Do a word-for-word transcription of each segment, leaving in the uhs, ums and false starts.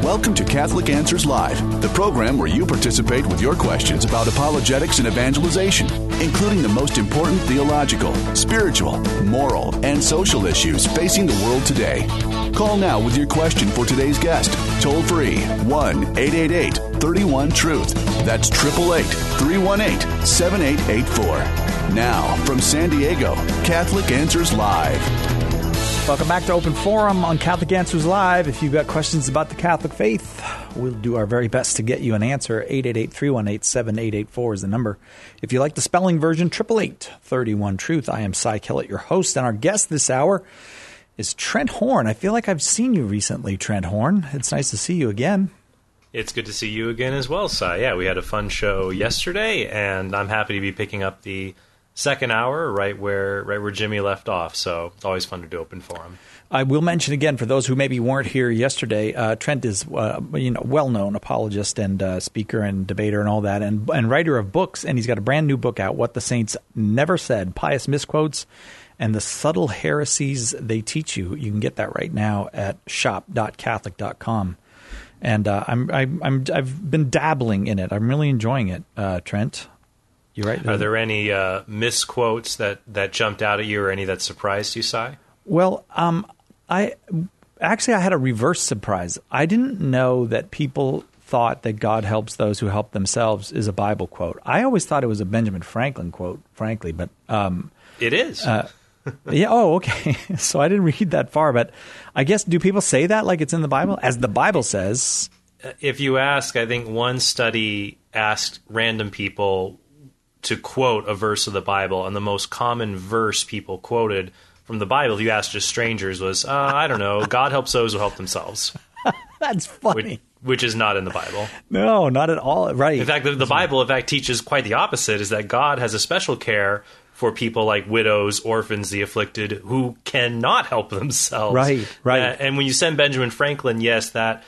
Welcome to Catholic Answers Live, the program where you participate with your questions about apologetics and evangelization, including the most important theological, spiritual, moral, and social issues facing the world today. Call now with your question for today's guest. Toll free, one eight eight eight, three one, truth. That's eight eight eight, three one eight, seven eight eight four. Now, from San Diego, Catholic Answers Live. Welcome back to Open Forum on Catholic Answers Live. If you've got questions about the Catholic faith, we'll do our very best to get you an answer. eight eight eight, three one eight, seven eight eight four is the number. If you like the spelling version, eight eight eight, three one, truth. I am Cy Kellett, your host, and our guest this hour is Trent Horn. I feel like I've seen you recently, Trent Horn. It's nice to see you again. It's good to see you again as well, Cy. Yeah, we had a fun show yesterday, and I'm happy to be picking up the second hour right where right where Jimmy left off. So it's always fun to do Open Forum. I will mention again, for those who maybe weren't here yesterday, uh, Trent is uh, you know well-known apologist and uh, speaker and debater and all that, and, and writer of books, and he's got a brand new book out, What the Saints Never Said, Pious Misquotes and the Subtle Heresies They Teach You. You can get that right now at shop dot catholic dot com. And uh, I'm, I'm, I'm, I've been dabbling in it. I'm really enjoying it, uh, Trent. You're right. Are there any uh, misquotes that, that jumped out at you or any that surprised you, Cy? Well, um, I actually I had a reverse surprise. I didn't know that people thought that God helps those who help themselves is a Bible quote. I always thought it was a Benjamin Franklin quote, frankly. But um, it is. Uh, yeah. Oh, okay. So I didn't read that far, but I guess, do people say that like it's in the Bible? As the Bible says. If you ask, I think one study asked random people to quote a verse of the Bible, and the most common verse people quoted from the Bible, if you asked just strangers, was, uh, I don't know, God helps those who help themselves. That's funny. Which, which is not in the Bible. No, not at all. Right. In fact, the, the Bible, in fact, teaches quite the opposite, is that God has a special care for people like widows, orphans, the afflicted, who cannot help themselves. Right, right. Uh, and when you send Benjamin Franklin, yes, that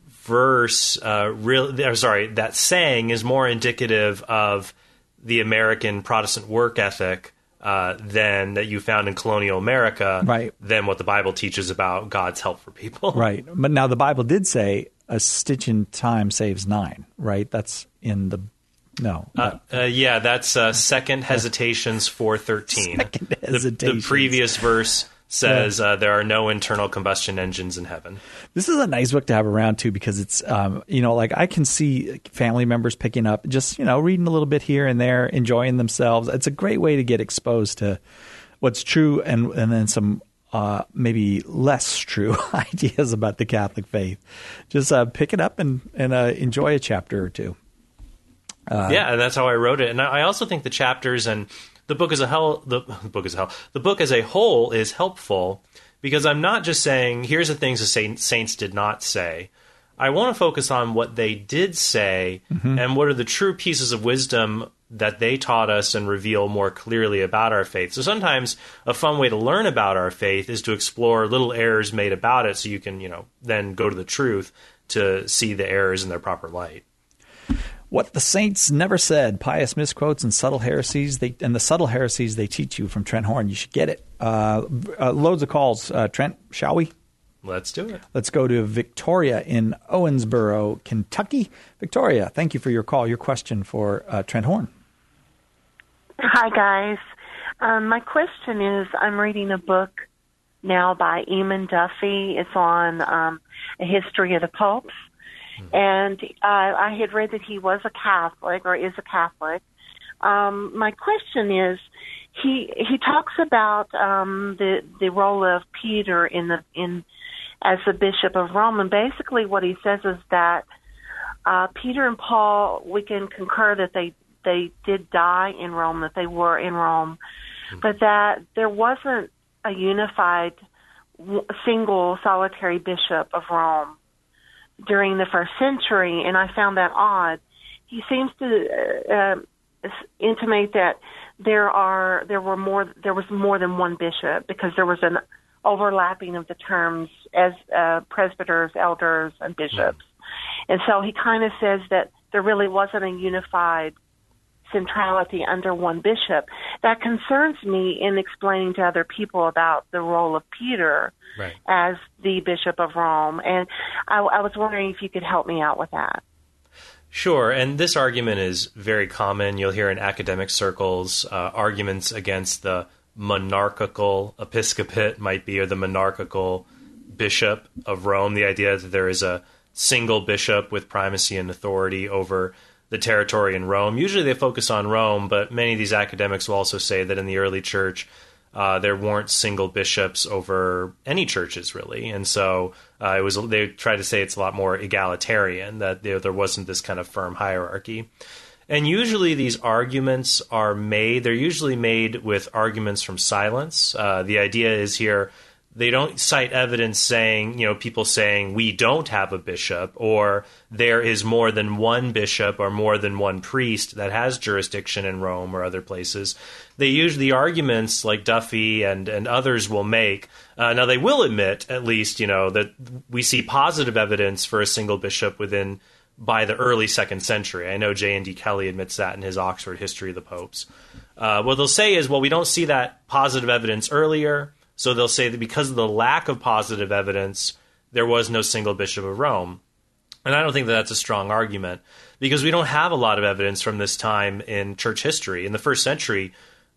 verse, uh, really, sorry, that saying is more indicative of the American Protestant work ethic uh, than that you found in colonial America, right, than what the Bible teaches about God's help for people. Right. But now the Bible did say a stitch in time saves nine, right? That's in the no. Uh, uh, yeah, that's uh, Second Hesitations four thirteen. Second the, Hesitations. the previous verse says yeah. uh, there are no internal combustion engines in heaven. This is a nice book to have around, too, because it's, um, you know, like I can see family members picking up, just, you know, reading a little bit here and there, enjoying themselves. It's a great way to get exposed to what's true and, and then some uh, maybe less true ideas about the Catholic faith. Just uh, pick it up and, and uh, enjoy a chapter or two. Uh, yeah, and that's how I wrote it. And I also think the chapters and the book as a whole, the, the book as a whole, the book as a whole is helpful because I'm not just saying here's the things the saints did not say. I want to focus on what they did say mm-hmm. and what are the true pieces of wisdom that they taught us and reveal more clearly about our faith. So sometimes a fun way to learn about our faith is to explore little errors made about it, so you can, you know, then go to the truth to see the errors in their proper light. What the Saints Never Said, Pious Misquotes and Subtle Heresies, they, and the Subtle Heresies They Teach You, from Trent Horn. You should get it. Uh, uh, loads of calls. Uh, Trent, shall we? Let's do it. Let's go to Victoria in Owensboro, Kentucky. Victoria, thank you for your call. Your question for uh, Trent Horn. Hi, guys. Um, my question is, I'm reading a book now by Eamon Duffy. It's on um, a history of the popes. And uh, I had read that he was a Catholic or is a Catholic. Um, my question is, he he talks about um, the the role of Peter in the in as the Bishop of Rome, and basically what he says is that uh, Peter and Paul, we can concur that they they did die in Rome, that they were in Rome, mm-hmm. but that there wasn't a unified single solitary bishop of Rome during the first century, and I found that odd. He seems to uh, uh, intimate that there are there were more there was more than one bishop because there was an overlapping of the terms as uh, presbyters, elders, and bishops, and so he kind of says that there really wasn't a unified centrality under one bishop. That concerns me in explaining to other people about the role of Peter right. as the Bishop of Rome. And I, I was wondering if you could help me out with that. Sure, and this argument is very common. You'll hear in academic circles uh, arguments against the monarchical episcopate might be, or the monarchical bishop of Rome, the idea that there is a single bishop with primacy and authority over the territory in Rome. Usually they focus on Rome, but many of these academics will also say that in the early church, uh, there weren't single bishops over any churches, really. And so uh, it was. They try to say it's a lot more egalitarian, that there, there wasn't this kind of firm hierarchy. And usually these arguments are made, they're usually made with arguments from silence. Uh, the idea is here, they don't cite evidence saying, you know, people saying we don't have a bishop, or there is more than one bishop or more than one priest that has jurisdiction in Rome or other places. They use the arguments like Duffy and, and others will make. Uh, now, they will admit, at least, you know, that we see positive evidence for a single bishop within by the early second century. I know J N D Kelly admits that in his Oxford History of the Popes. Uh, what they'll say is, well, we don't see that positive evidence earlier. So they'll say that because of the lack of positive evidence, there was no single bishop of Rome. And I don't think that that's a strong argument, because we don't have a lot of evidence from this time in church history. In the first century,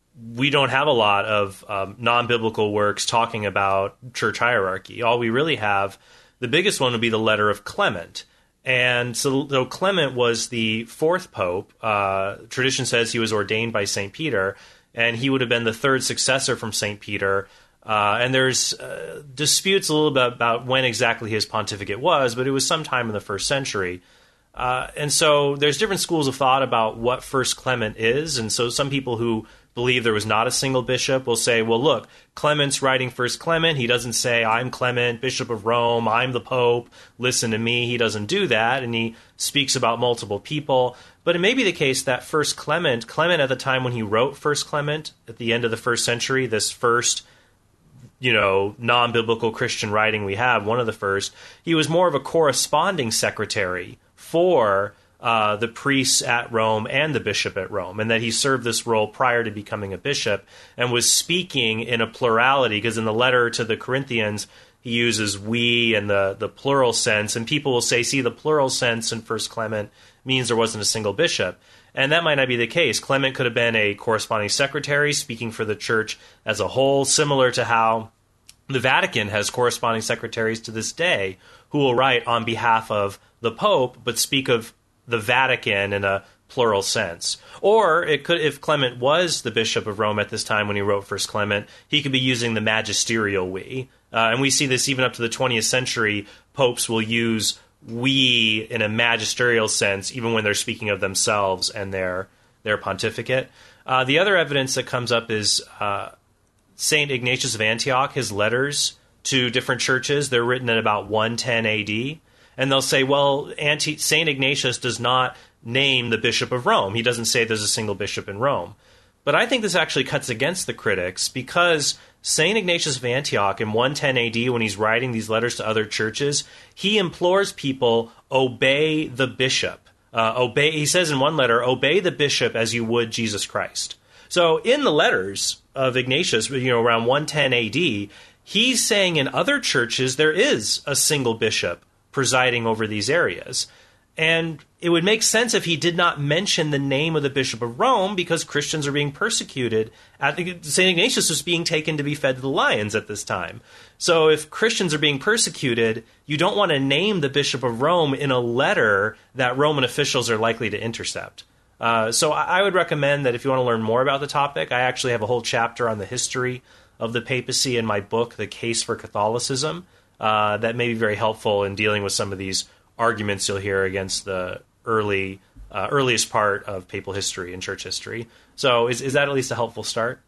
we don't have a lot of um, non-biblical works talking about church hierarchy. All we really have, the biggest one would be the letter of Clement. And so though Clement was the fourth pope, uh, tradition says he was ordained by Saint Peter, and he would have been the third successor from Saint Peter. Uh, and there's uh, disputes a little bit about when exactly his pontificate was, but it was sometime in the first century. Uh, and so there's different schools of thought about what First Clement is. And so some people who believe there was not a single bishop will say, well, look, Clement's writing First Clement. He doesn't say, I'm Clement, Bishop of Rome, I'm the Pope, listen to me. He doesn't do that. And he speaks about multiple people. But it may be the case that First Clement, Clement at the time when he wrote First Clement at the end of the first century, this first you know, non-biblical Christian writing we have, one of the first, he was more of a corresponding secretary for uh, the priests at Rome and the bishop at Rome, and that he served this role prior to becoming a bishop and was speaking in a plurality, because in the letter to the Corinthians, he uses we and the, the plural sense, and people will say, see, the plural sense in First Clement means there wasn't a single bishop. And that might not be the case. Clement could have been a corresponding secretary speaking for the church as a whole, similar to how the Vatican has corresponding secretaries to this day who will write on behalf of the Pope, but speak of the Vatican in a plural sense. Or it could, if Clement was the Bishop of Rome at this time when he wrote First Clement, he could be using the magisterial we. Uh, and we see this even up to the twentieth century. Popes will use we in a magisterial sense, even when they're speaking of themselves and their their pontificate. Uh, the other evidence that comes up is uh, Saint Ignatius of Antioch, his letters to different churches. They're written at about one ten A D, and they'll say, well, Anti- Saint Ignatius does not name the Bishop of Rome. He doesn't say there's a single bishop in Rome. But I think this actually cuts against the critics, because Saint Ignatius of Antioch in one ten A D, when he's writing these letters to other churches, he implores people, obey the bishop. Uh, obey. He says in one letter, obey the bishop as you would Jesus Christ. So in the letters of Ignatius, you know, around one ten A D, he's saying in other churches there is a single bishop presiding over these areas. And it would make sense if he did not mention the name of the Bishop of Rome, because Christians are being persecuted. Saint Ignatius was being taken to be fed to the lions at this time. So if Christians are being persecuted, you don't want to name the Bishop of Rome in a letter that Roman officials are likely to intercept. Uh, so I would recommend that if you want to learn more about the topic, I actually have a whole chapter on the history of the papacy in my book, The Case for Catholicism, uh, that may be very helpful in dealing with some of these arguments you'll hear against the early uh, earliest part of papal history and church history. So is is that at least a helpful start?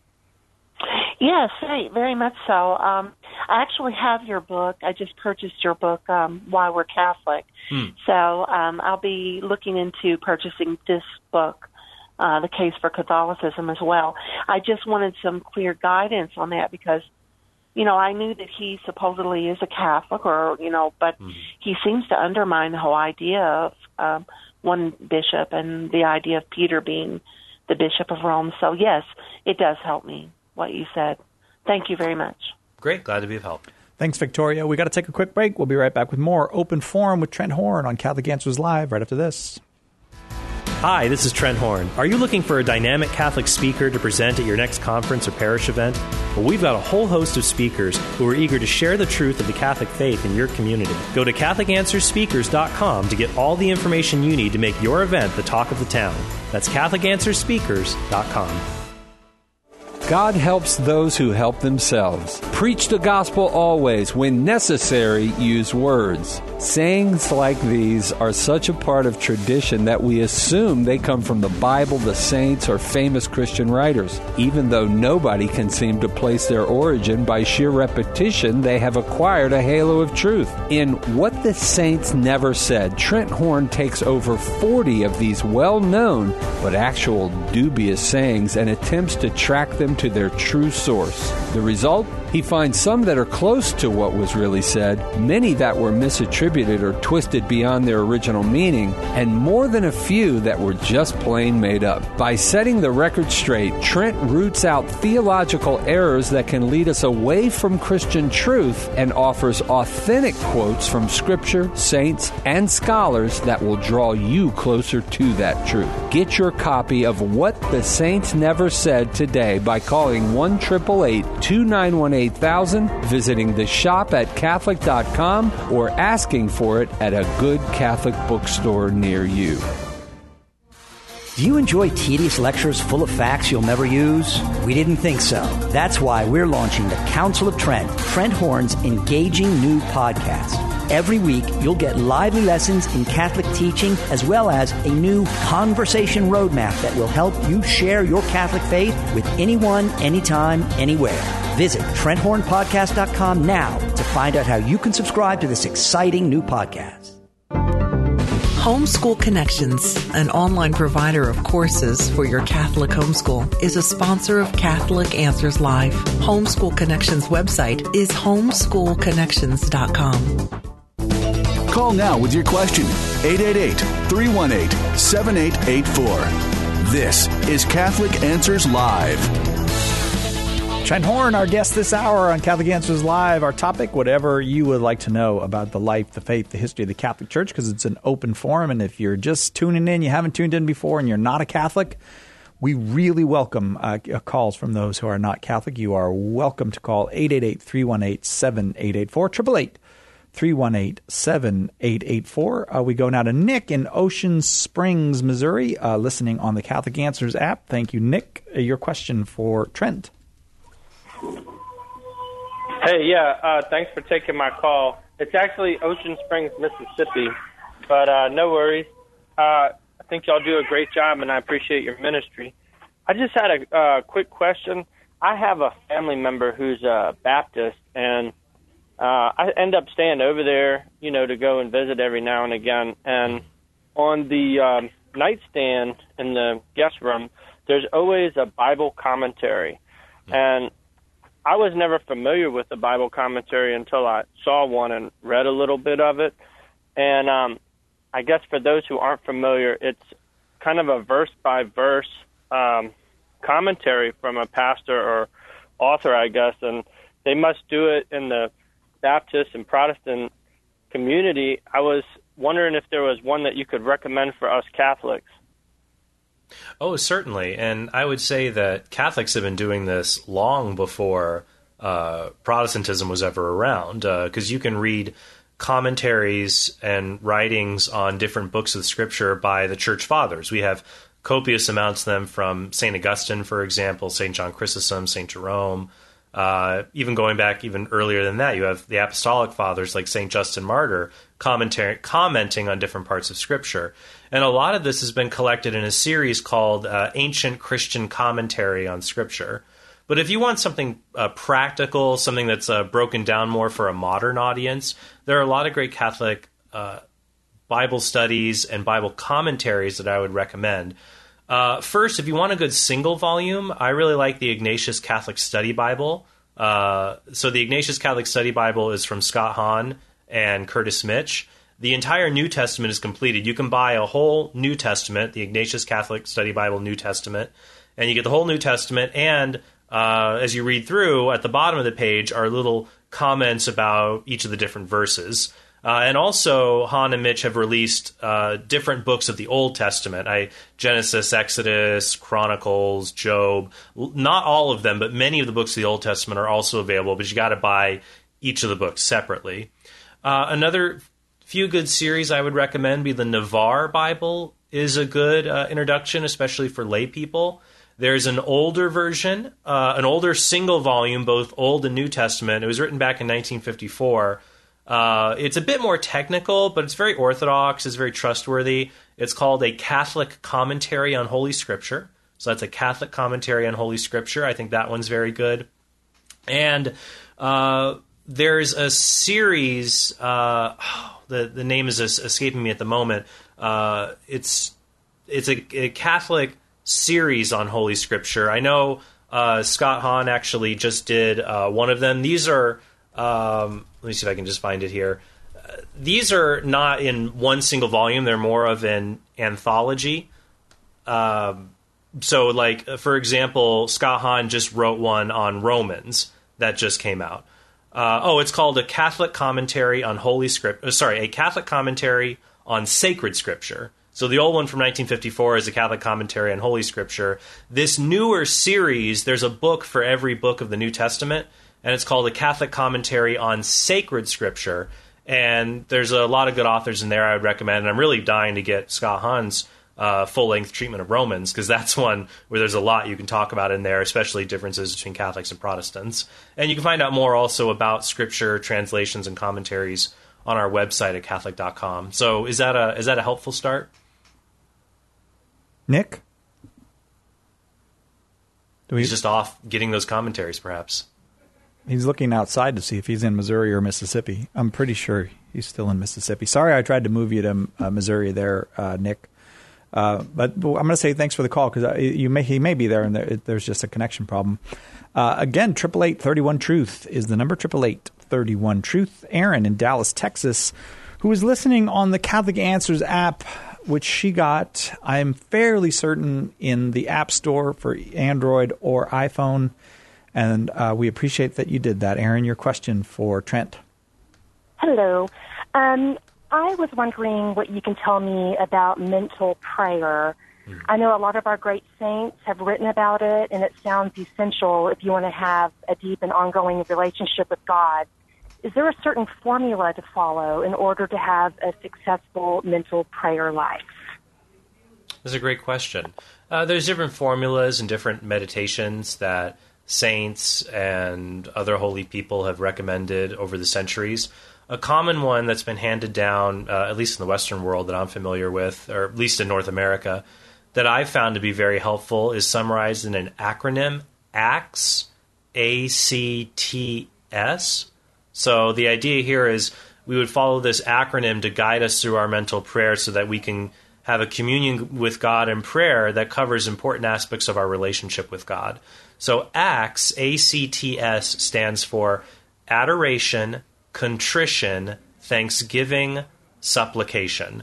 Yes, very, very much so. Um, I actually have your book. I just purchased your book, um, Why We're Catholic. Hmm. So um, I'll be looking into purchasing this book, uh, The Case for Catholicism, as well. I just wanted some clear guidance on that, because you know, I knew that he supposedly is a Catholic, or, you know, but mm-hmm. he seems to undermine the whole idea of um, one bishop and the idea of Peter being the Bishop of Rome. So, yes, it does help me, what you said. Thank you very much. Great. Glad to be of help. Thanks, Victoria. We got to take a quick break. We'll be right back with more Open Forum with Trent Horn on Catholic Answers Live right after this. Hi, this is Trent Horn. Are you looking for a dynamic Catholic speaker to present at your next conference or parish event? Well, we've got a whole host of speakers who are eager to share the truth of the Catholic faith in your community. Go to Catholic Answers Speakers dot com to get all the information you need to make your event the talk of the town. That's Catholic Answers Speakers dot com. God helps those who help themselves. Preach the gospel always. When necessary, use words. Sayings like these are such a part of tradition that we assume they come from the Bible, the saints, or famous Christian writers. Even though nobody can seem to place their origin, by sheer repetition, they have acquired a halo of truth. In What the Saints Never Said, Trent Horn takes over forty of these well-known but actual dubious sayings and attempts to track them to their true source. The result? He finds some that are close to what was really said, many that were misattributed or twisted beyond their original meaning, and more than a few that were just plain made up. By setting the record straight, Trent roots out theological errors that can lead us away from Christian truth and offers authentic quotes from Scripture, saints, and scholars that will draw you closer to that truth. Get your copy of What the Saints Never Said today by calling one eight eight eight, two nine one eight thousand, visiting the shop at Catholic dot com, or asking for it at a good Catholic bookstore near you. Do you enjoy tedious lectures full of facts you'll never use? We didn't think so. That's why we're launching the Council of Trent, Trent Horn's engaging new podcast. Every week, you'll get lively lessons in Catholic teaching, as well as a new conversation roadmap that will help you share your Catholic faith with anyone, anytime, anywhere. Visit Trent Horn Podcast dot com now to find out how you can subscribe to this exciting new podcast. Homeschool Connections, an online provider of courses for your Catholic homeschool, is a sponsor of Catholic Answers Live. Homeschool Connections website is homeschool connections dot com. Call now with your question, eight eight eight, three one eight, seven eight eight four. This is Catholic Answers Live. Trent Horn, our guest this hour on Catholic Answers Live. Our topic, whatever you would like to know about the life, the faith, the history of the Catholic Church, because it's an open forum. And if you're just tuning in, you haven't tuned in before, and you're not a Catholic, we really welcome uh, calls from those who are not Catholic. You are welcome to call eight eight eight, three one eight, seven eight eight four, eight eight eight, three one eight, seven eight eight four. Uh, we go now to Nick in Ocean Springs, Missouri, uh, listening on the Catholic Answers app. Thank you, Nick. Uh, your question for Trent. Hey, yeah, uh, thanks for taking my call. It's actually Ocean Springs, Mississippi, but uh, no worries. Uh, I think y'all do a great job, and I appreciate your ministry. I just had a uh, quick question. I have a family member who's a Baptist, and uh, I end up staying over there, you know, to go and visit every now and again. And on the um, nightstand in the guest room, there's always a Bible commentary, and I was never familiar with the Bible commentary until I saw one and read a little bit of it. And um, I guess for those who aren't familiar, it's kind of a verse-by-verse um, commentary from a pastor or author, I guess, and they must do it in the Baptist and Protestant community. I was wondering if there was one that you could recommend for us Catholics. Oh, certainly. And I would say that Catholics have been doing this long before uh, Protestantism was ever around, because uh, you can read commentaries and writings on different books of Scripture by the Church Fathers. We have copious amounts of them from Saint Augustine, for example, Saint John Chrysostom, Saint Jerome. Uh, even going back even earlier than that, you have the Apostolic Fathers like Saint Justin Martyr commentary, commenting on different parts of Scripture. And a lot of this has been collected in a series called uh, Ancient Christian Commentary on Scripture. But if you want something uh, practical, something that's uh, broken down more for a modern audience, there are a lot of great Catholic uh, Bible studies and Bible commentaries that I would recommend. Uh, first, if you want a good single volume, I really like the Ignatius Catholic Study Bible. Uh, so the Ignatius Catholic Study Bible is from Scott Hahn and Curtis Mitch. the entire New Testament is completed. You can buy a whole New Testament, the Ignatius Catholic Study Bible New Testament, and you get the whole New Testament, and uh, as you read through, at the bottom of the page are little comments about each of the different verses. Uh, and also, Han and Mitch have released uh, different books of the Old Testament. I, Genesis, Exodus, Chronicles, Job. Not all of them, but many of the books of the Old Testament are also available, but you got to buy each of the books separately. Uh, another few good series I would recommend be the Navarre Bible is a good uh, introduction, especially for lay people. There's an older version, uh, an older single volume, both Old and New Testament. It was written back in nineteen fifty-four. Uh, it's a bit more technical, but it's very orthodox, it's very trustworthy. It's called A Catholic Commentary on Holy Scripture. So that's A Catholic Commentary on Holy Scripture. I think that one's very good. And uh, there's a series, uh, oh, the, the name is escaping me at the moment. Uh, it's it's a, a Catholic series on Holy Scripture. I know uh, Scott Hahn actually just did uh, one of them. These are... Um, let me see if I can just find it here. Uh, these are not in one single volume. They're more of an anthology. Um, so, like, for example, Scott Hahn just wrote one on Romans that just came out. Uh, oh, it's called A Catholic Commentary on Holy Scripture. Uh, sorry, A Catholic Commentary on Sacred Scripture. So the old one from nineteen fifty-four is A Catholic Commentary on Holy Scripture. This newer series, there's a book for every book of the New Testament, and it's called A Catholic Commentary on Sacred Scripture. And there's a lot of good authors in there I would recommend. And I'm really dying to get Scott Hahn's uh, full-length treatment of Romans, because that's one where there's a lot you can talk about in there, especially differences between Catholics and Protestants. And you can find out more also about Scripture, translations, and commentaries on our website at Catholic dot com. So is that a is that a helpful start? Nick? Do we... He's just off getting those commentaries, perhaps. He's looking outside to see if he's in Missouri or Mississippi. I'm pretty sure he's still in Mississippi. Sorry I tried to move you to uh, Missouri there, uh, Nick. Uh, but I'm going to say thanks for the call, because you may he may be there and there, there's just a connection problem. Uh, again, eight eight eight, three one, truth is the number, eight eight eight, three one, truth. Aaron in Dallas, Texas, who is listening on the Catholic Answers app, which she got, I'm fairly certain, in the App Store for Android or iPhone. And uh, we appreciate that you did that. Aaron, your question for Trent. Hello. Um, I was wondering what you can tell me about mental prayer. Mm. I know a lot of our great saints have written about it, and it sounds essential if you want to have a deep and ongoing relationship with God. Is there a certain formula to follow in order to have a successful mental prayer life? That's a great question. Uh, there's different formulas and different meditations that saints and other holy people have recommended over the centuries. A common one that's been handed down, uh, at least in the Western world that I'm familiar with, or at least in North America, that I've found to be very helpful is summarized in an acronym, ACTS, A C T S. So the idea here is we would follow this acronym to guide us through our mental prayer so that we can have a communion with God in prayer that covers important aspects of our relationship with God. So ACTS, A C T S, stands for adoration, contrition, thanksgiving, supplication.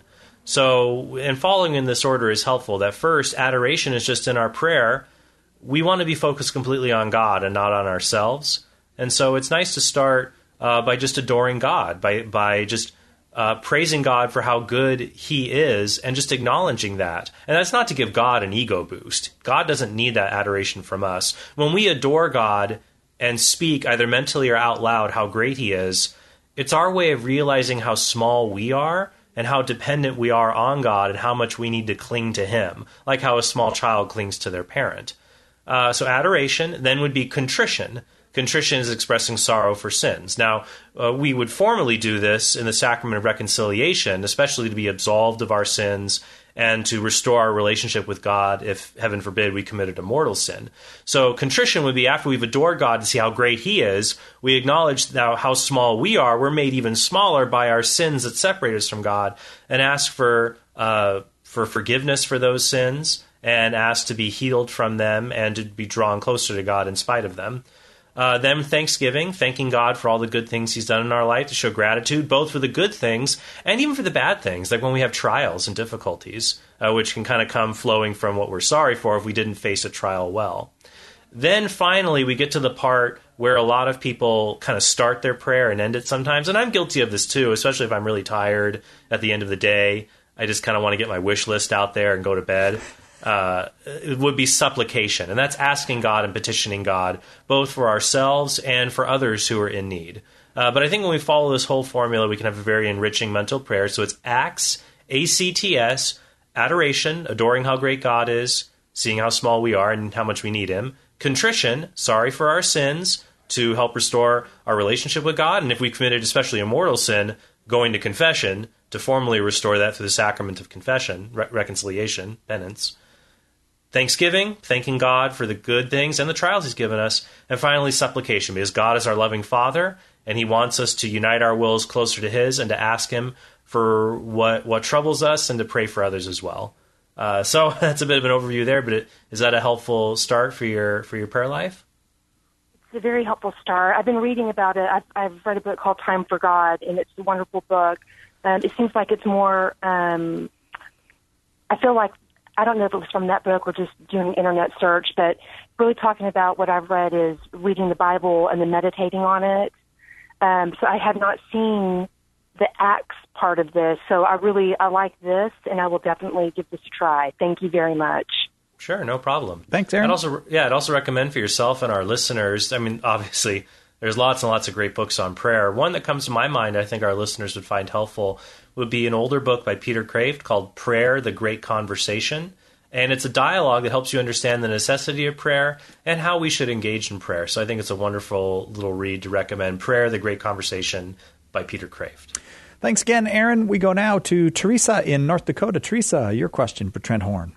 So, and following in this order is helpful. That first, adoration is just in our prayer. We want to be focused completely on God and not on ourselves. And so it's nice to start uh, by just adoring God, by by just uh, praising God for how good He is and just acknowledging that. And that's not to give God an ego boost. God doesn't need that adoration from us. When we adore God and speak either mentally or out loud how great He is, it's our way of realizing how small we are and how dependent we are on God and how much we need to cling to Him, like how a small child clings to their parent. Uh, so adoration then would be contrition. Contrition is expressing sorrow for sins. Now, uh, we would formally do this in the sacrament of reconciliation, especially to be absolved of our sins and to restore our relationship with God if, heaven forbid, we committed a mortal sin. So contrition would be after we've adored God to see how great He is, we acknowledge now how small we are. We're made even smaller by our sins that separate us from God, and ask for uh, for forgiveness for those sins, and ask to be healed from them and to be drawn closer to God in spite of them. Uh, then thanksgiving, thanking God for all the good things he's done in our life, to show gratitude, both for the good things and even for the bad things, like when we have trials and difficulties, uh, which can kind of come flowing from what we're sorry for if we didn't face a trial well. Then finally, we get to the part where a lot of people kind of start their prayer and end it sometimes. And I'm guilty of this too, especially if I'm really tired at the end of the day. I just kind of want to get my wish list out there and go to bed. Uh, it would be supplication. And that's asking God and petitioning God, both for ourselves and for others who are in need. Uh, but I think when we follow this whole formula, we can have a very enriching mental prayer. So it's acts, A C T S, adoration, adoring how great God is, seeing how small we are and how much we need him. Contrition, sorry for our sins, to help restore our relationship with God. And if we committed especially a mortal sin, going to confession to formally restore that through the sacrament of confession, re- reconciliation, penance. Thanksgiving, thanking God for the good things and the trials he's given us. And finally, supplication, because God is our loving Father, and he wants us to unite our wills closer to his and to ask him for what, what troubles us and to pray for others as well. Uh, so that's a bit of an overview there, but it, is that a helpful start for your for your prayer life? It's a very helpful start. I've been reading about it. I've, I've read a book called Time for God, and it's a wonderful book. Um, it seems like it's more, um, I feel like, I don't know if it was from that book or just doing an internet search, but really talking about what I've read is reading the Bible and then meditating on it. Um, so I have not seen the Acts part of this. So I really, I like this, and I will definitely give this a try. Thank you very much. Sure, no problem. Thanks, Aaron. I'd also, yeah, I'd also recommend for yourself and our listeners, I mean, obviously, there's lots and lots of great books on prayer. One that comes to my mind I think our listeners would find helpful would be an older book by Peter Kraft called Prayer, the Great Conversation. And it's a dialogue that helps you understand the necessity of prayer and how we should engage in prayer. So I think it's a wonderful little read to recommend. Prayer, the Great Conversation by Peter Kraft. Thanks again, Aaron. We go now to Teresa in North Dakota. Teresa, your question for Trent Horn.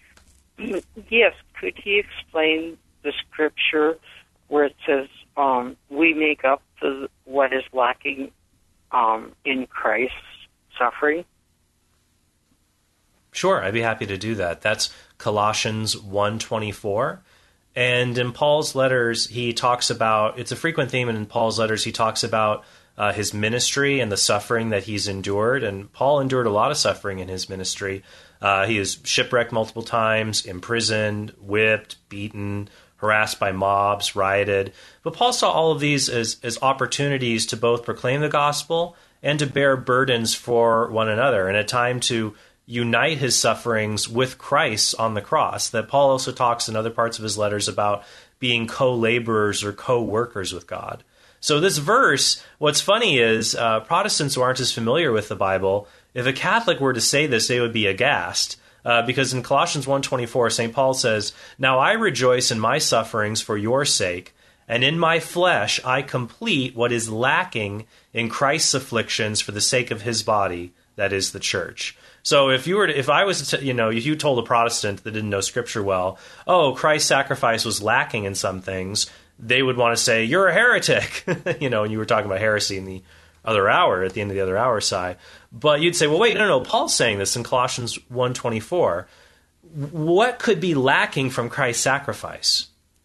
Yes, could he explain the scripture where it says um, we make up the, what is lacking um, in Christ's suffering? Sure, I'd be happy to do that. That's Colossians one twenty-four. And in Paul's letters, he talks about, it's a frequent theme in Paul's letters, he talks about uh, his ministry and the suffering that he's endured. And Paul endured a lot of suffering in his ministry. Uh, he is shipwrecked multiple times, imprisoned, whipped, beaten, harassed by mobs, rioted. But Paul saw all of these as, as opportunities to both proclaim the gospel and to bear burdens for one another, and a time to unite his sufferings with Christ on the cross. That Paul also talks in other parts of his letters about being co-laborers or co-workers with God. So this verse, what's funny is uh, Protestants who aren't as familiar with the Bible, if a Catholic were to say this, they would be aghast. Uh, because in Colossians one twenty-four, Saint Paul says, "Now I rejoice in my sufferings for your sake, and in my flesh I complete what is lacking in Christ's afflictions for the sake of his body, that is the church." So if you were to, if I was to, you know, if you told a Protestant that didn't know Scripture well, oh, Christ's sacrifice was lacking in some things, they would want to say, you're a heretic. You know, and you were talking about heresy in the other hour, at the end of the other hour, Si. But you'd say, well, wait, no, no, Paul's saying this in Colossians one twenty-four. What could be lacking from Christ's sacrifice?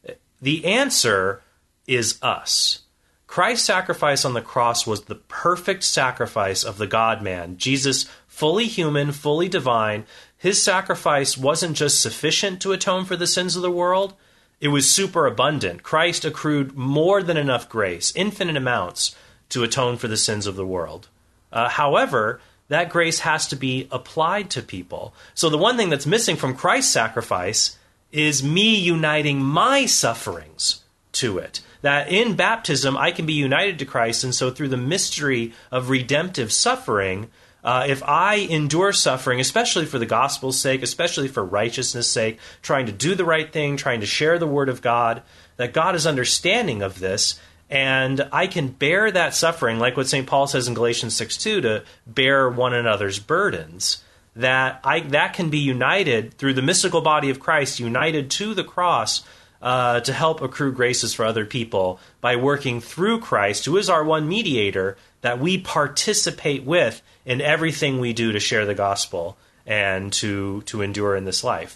The answer is us. Christ's sacrifice on the cross was the perfect sacrifice of the God-man. Jesus, fully human, fully divine. His sacrifice wasn't just sufficient to atone for the sins of the world. It was superabundant. Christ accrued more than enough grace, infinite amounts, to atone for the sins of the world. Uh, however, that grace has to be applied to people. So the one thing that's missing from Christ's sacrifice is me uniting my sufferings to it. That in baptism, I can be united to Christ, and so through the mystery of redemptive suffering, uh, if I endure suffering, especially for the gospel's sake, especially for righteousness' sake, trying to do the right thing, trying to share the word of God, that God is understanding of this, and I can bear that suffering, like what Saint Paul says in Galatians six two, to bear one another's burdens, that I that can be united through the mystical body of Christ, united to the cross, uh, to help accrue graces for other people by working through Christ, who is our one mediator, that we participate with in everything we do to share the gospel and to, to endure in this life. Uh,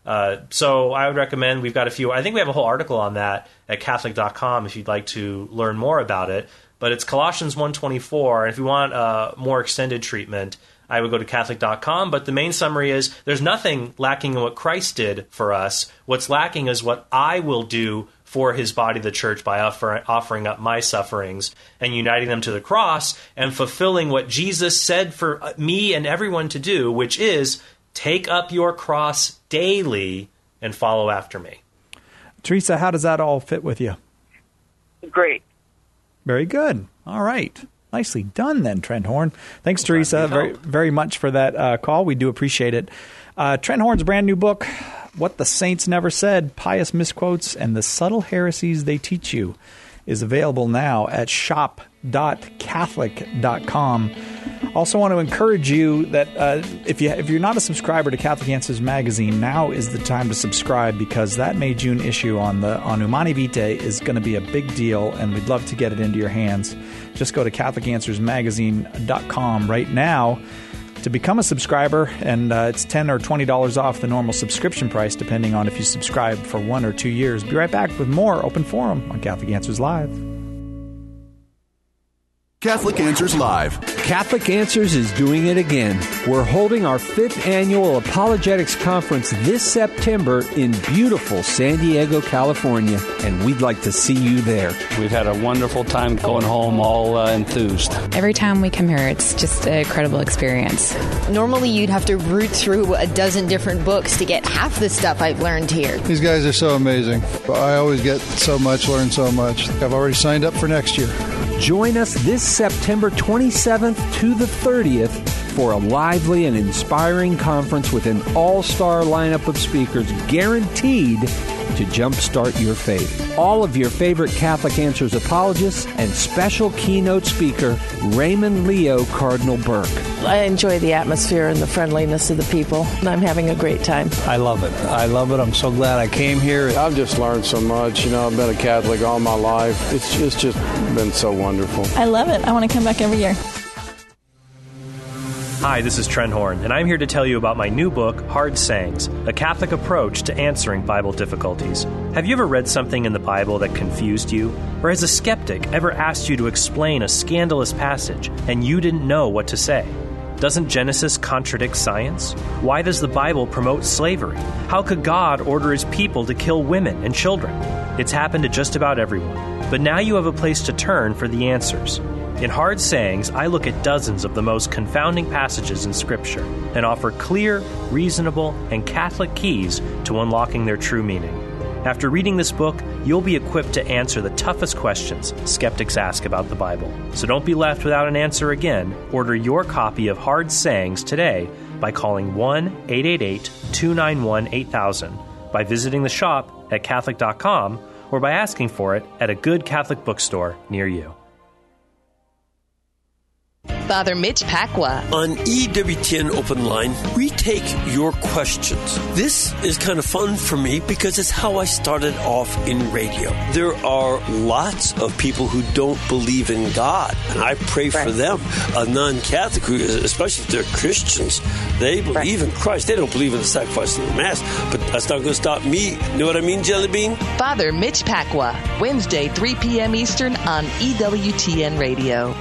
Uh, so I would recommend, we've got a few, I think we have a whole article on that at Catholic dot com if you'd like to learn more about it. But it's Colossians one twenty-four, and if you want a more extended treatment, I would go to Catholic dot com. But the main summary is there's nothing lacking in what Christ did for us. What's lacking is what I will do for his body, the church, by offer, offering up my sufferings and uniting them to the cross and fulfilling what Jesus said for me and everyone to do, which is take up your cross daily and follow after me. Teresa, how does that all fit with you? Great. Very good. All right. Nicely done then, Trent Horn. Thanks, Teresa, very, very much for that uh, call. We do appreciate it. Uh, Trent Horn's brand new book, What the Saints Never Said, Pious Misquotes and the Subtle Heresies They Teach You, is available now at shop dot catholic dot com. Also want to encourage you that uh, if, you, if you're not a subscriber to Catholic Answers Magazine, now is the time to subscribe, because that May-June issue on the on Humani Vitae is going to be a big deal, and we'd love to get it into your hands. Just go to catholic answers magazine dot com right now to become a subscriber, and uh, it's ten dollars or twenty dollars off the normal subscription price, depending on if you subscribe for one or two years. Be right back with more Open Forum on Catholic Answers Live. Catholic Answers Live. Catholic Answers is doing it again. We're holding our fifth annual Apologetics Conference this September in beautiful San Diego, California, and we'd like to see you there. We've had a wonderful time going home all uh, enthused. Every time we come here, it's just an incredible experience. Normally, you'd have to root through a dozen different books to get half the stuff I've learned here. These guys are so amazing. I always get so much, learn so much. I've already signed up for next year. Join us this September twenty-seventh to the thirtieth for a lively and inspiring conference with an all-star lineup of speakers guaranteed to jumpstart your faith. All of your favorite Catholic Answers apologists and special keynote speaker Raymond Leo Cardinal Burke. I enjoy the atmosphere and the friendliness of the people, and I'm having a great time. I love it. I love it. I'm so glad I came here. I've just learned so much. You know, I've been a Catholic all my life. It's just, it's just been so wonderful. I love it. I want to come back every year. Hi, this is Trent Horn, and I'm here to tell you about my new book, Hard Sayings, a Catholic approach to answering Bible difficulties. Have you ever read something in the Bible that confused you? Or has a skeptic ever asked you to explain a scandalous passage and you didn't know what to say? Doesn't Genesis contradict science? Why does the Bible promote slavery? How could God order his people to kill women and children? It's happened to just about everyone. But now you have a place to turn for the answers. In Hard Sayings, I look at dozens of the most confounding passages in Scripture and offer clear, reasonable, and Catholic keys to unlocking their true meaning. After reading this book, you'll be equipped to answer the toughest questions skeptics ask about the Bible. So don't be left without an answer again. Order your copy of Hard Sayings today by calling one eight eight eight, two nine one, eight thousand, by visiting the shop at catholic dot com, or by asking for it at a good Catholic bookstore near you. Father Mitch Pacwa. On E W T N Open Line, we take your questions. This is kind of fun for me because it's how I started off in radio. There are lots of people who don't believe in God, and I pray right. for them. A non-Catholic, who, especially if they're Christians, they believe right. in Christ. They don't believe in the sacrifice of the Mass, but that's not going to stop me. You know what I mean, Jelly Bean? Father Mitch Pacwa, Wednesday, three p.m. Eastern on E W T N Radio.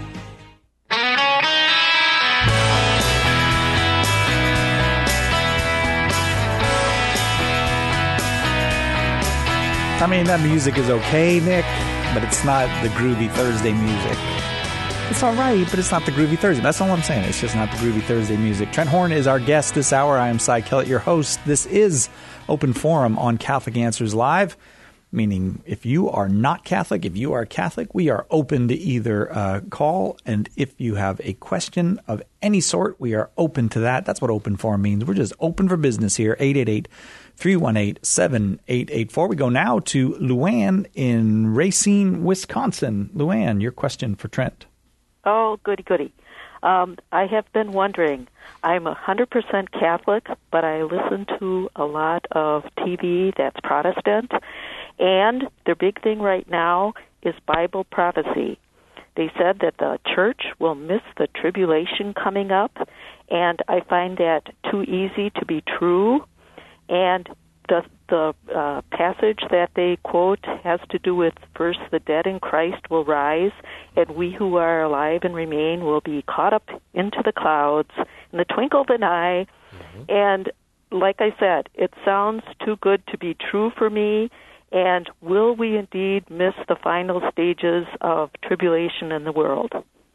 I mean, that music is okay, Nick, but it's not the Groovy Thursday music. It's all right, but it's not the Groovy Thursday. That's all I'm saying. It's just not the Groovy Thursday music. Trent Horn is our guest this hour. I am Cy Kellett, your host. This is Open Forum on Catholic Answers Live, meaning if you are not Catholic, if you are Catholic, we are open to either uh, call, and if you have a question of any sort, we are open to that. That's what Open Forum means. We're just open for business here, eight eight eight, three one eight, seven eight eight four. We go now to Luann in Racine, Wisconsin. Luann, your question for Trent. Oh, goody, goody. Um, I have been wondering, I'm one hundred percent Catholic, but I listen to a lot of T V that's Protestant, and their big thing right now is Bible prophecy. They said that the church will miss the tribulation coming up, and I find that too easy to be true. And the the uh, passage that they quote has to do with, first, the dead in Christ will rise, and we who are alive and remain will be caught up into the clouds in the twinkle of an eye. Mm-hmm. And like I said, it sounds too good to be true for me. And will we indeed miss the final stages of tribulation in the world?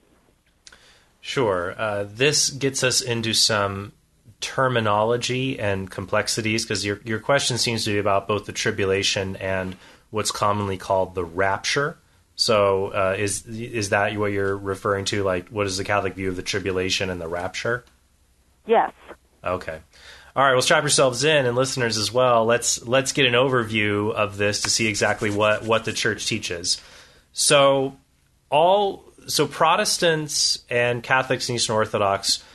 Sure. Uh, this gets us into some terminology and complexities, because your your question seems to be about both the tribulation and what's commonly called the rapture. So uh, is is that what you're referring to? Like, what is the Catholic view of the tribulation and the rapture? Yes. Okay. All right. Well, strap yourselves in, and listeners as well. Let's let's get an overview of this to see exactly what, what the Church teaches. So all so Protestants and Catholics and Eastern Orthodox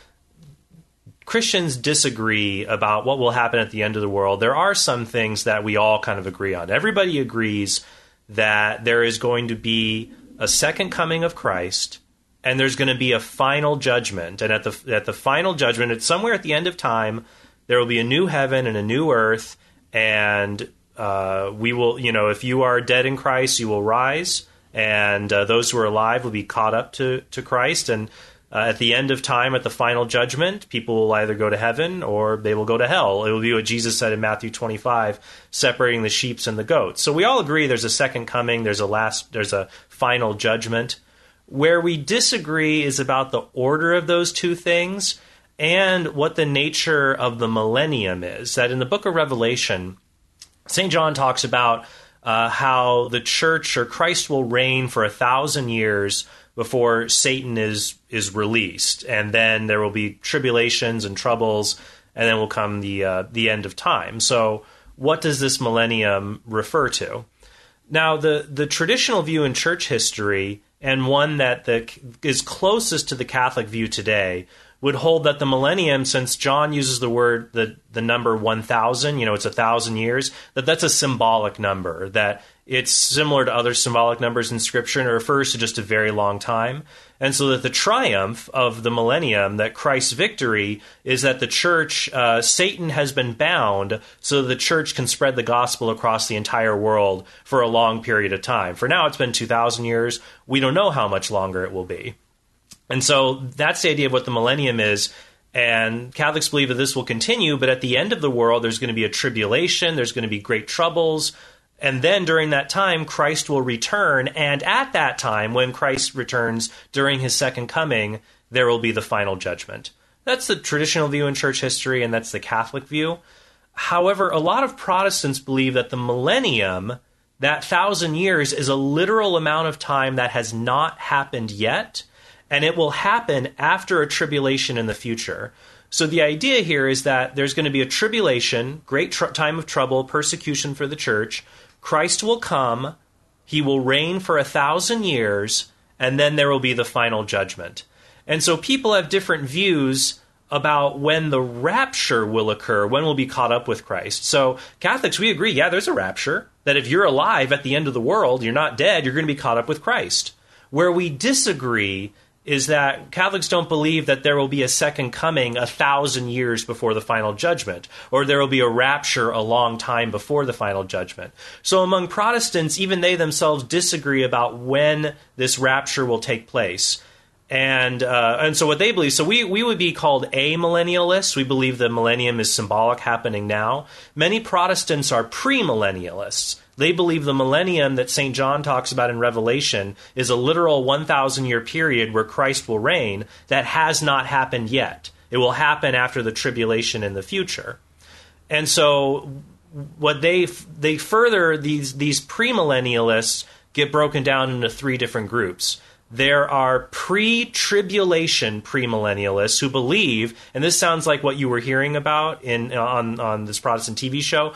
Christians disagree about what will happen at the end of the world. There are some things that we all kind of agree on. Everybody agrees that there is going to be a second coming of Christ, and there's going to be a final judgment. And at the at the final judgment, it's somewhere at the end of time, there will be a new heaven and a new earth, and uh, we will, you know, if you are dead in Christ, you will rise, and uh, those who are alive will be caught up to, to Christ. And Uh, at the end of time, at the final judgment, people will either go to heaven or they will go to hell. It will be what Jesus said in Matthew twenty-five, separating the sheep and the goats. So we all agree there's a second coming, there's a last, there's a final judgment. Where we disagree is about the order of those two things and what the nature of the millennium is. That in the book of Revelation, Saint John talks about uh, how the church or Christ will reign for a thousand years before Satan is is released, and then there will be tribulations and troubles, and then will come the uh, the end of time. So, what does this millennium refer to? Now, the the traditional view in church history, and one that the, is closest to the Catholic view today, would hold that the millennium, since John uses the word the the number one thousand, you know, it's a thousand years, that that's a symbolic number, that it's similar to other symbolic numbers in Scripture, and it refers to just a very long time. And so that the triumph of the millennium, that Christ's victory, is that the church, uh, Satan has been bound so that the church can spread the gospel across the entire world for a long period of time. For now, it's been two thousand years. We don't know how much longer it will be. And so that's the idea of what the millennium is. And Catholics believe that this will continue, but at the end of the world, there's going to be a tribulation, there's going to be great troubles. And then during that time, Christ will return. And at that time, when Christ returns during his second coming, there will be the final judgment. That's the traditional view in church history, and that's the Catholic view. However, a lot of Protestants believe that the millennium, that thousand years, is a literal amount of time that has not happened yet, and it will happen after a tribulation in the future. So the idea here is that there's going to be a tribulation, great tr- time of trouble, persecution for the church. Christ will come, he will reign for a thousand years, and then there will be the final judgment. And so people have different views about when the rapture will occur, when we'll be caught up with Christ. So Catholics, we agree, yeah, there's a rapture, that if you're alive at the end of the world, you're not dead, you're going to be caught up with Christ. Where we disagree is that Catholics don't believe that there will be a second coming a thousand years before the final judgment, or there will be a rapture a long time before the final judgment. So among Protestants, even they themselves disagree about when this rapture will take place. And uh, and so what they believe, so we, we would be called amillennialists. We believe the millennium is symbolic, happening now. Many Protestants are premillennialists. They believe the millennium that Saint John talks about in Revelation is a literal one thousand year period where Christ will reign that has not happened yet. It will happen after the tribulation in the future. And so what they they further, these, these premillennialists get broken down into three different groups. There are pre-tribulation premillennialists who believe, and this sounds like what you were hearing about in on, on this Protestant T V show,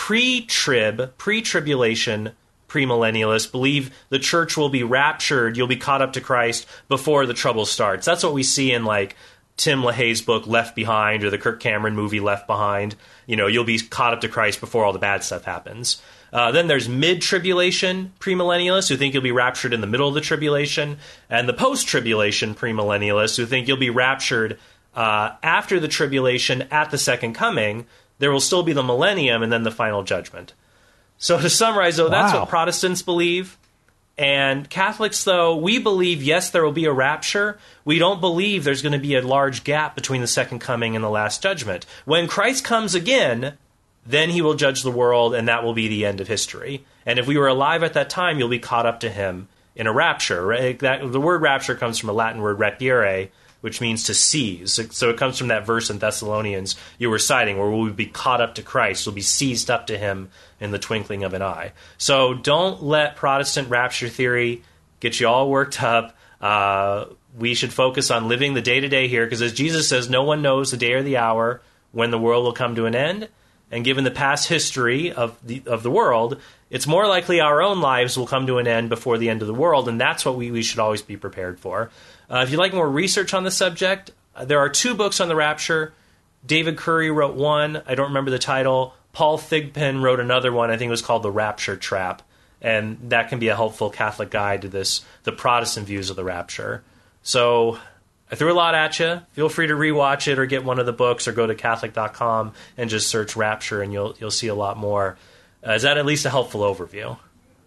pre-trib, pre-tribulation premillennialists believe the church will be raptured, you'll be caught up to Christ before the trouble starts. That's what we see in like Tim LaHaye's book Left Behind or the Kirk Cameron movie Left Behind. You know, you'll be caught up to Christ before all the bad stuff happens. Uh, then there's mid-tribulation premillennialists who think you'll be raptured in the middle of the tribulation, and the post-tribulation premillennialists who think you'll be raptured uh, after the tribulation at the second coming. There will still be the millennium and then the final judgment. So to summarize, though, that's Wow. what Protestants believe. And Catholics, though, we believe, yes, there will be a rapture. We don't believe there's going to be a large gap between the second coming and the last judgment. When Christ comes again, then he will judge the world, and that will be the end of history. And if we were alive at that time, you'll be caught up to him in a rapture. Right? That, the word rapture comes from a Latin word rapire, which means to seize. So it comes from that verse in Thessalonians you were citing, where we'll be caught up to Christ. We'll be seized up to him in the twinkling of an eye. So don't let Protestant rapture theory get you all worked up. Uh, we should focus on living the day-to-day here, because as Jesus says, no one knows the day or the hour when the world will come to an end. And given the past history of the of the world, it's more likely our own lives will come to an end before the end of the world, and that's what we, we should always be prepared for. Uh, if you'd like more research on the subject, uh, there are two books on the rapture. David Curry wrote one. I don't remember the title. Paul Thigpen wrote another one. I think it was called The Rapture Trap, and that can be a helpful Catholic guide to this, the Protestant views of the rapture. So I threw a lot at you. Feel free to rewatch it or get one of the books, or go to Catholic dot com and just search rapture, and you'll you'll see a lot more. Uh, is that at least a helpful overview?